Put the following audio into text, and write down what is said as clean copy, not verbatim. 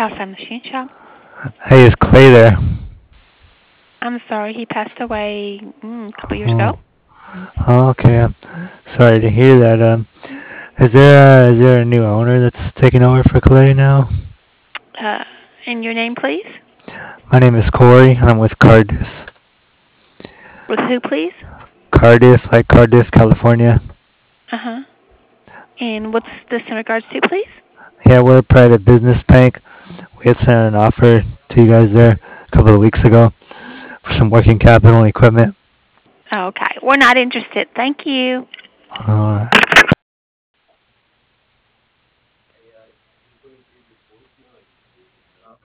Calcite Machine Shop. Hey, is Clay there? I'm sorry, he passed away a couple years ago. Oh, oh, okay. I'm sorry to hear that. Is there a new owner that's taking over for Clay now? Uh, and your name, please? My name is Corey, and I'm with Cardiff. With who, please? Cardiff, like Cardiff, California. Uh huh. And what's this in regards to, please? Yeah, we're a private business bank. We had sent an offer to you guys there a couple of weeks ago for some working capital and equipment. Okay, we're not interested. Thank you. Alright.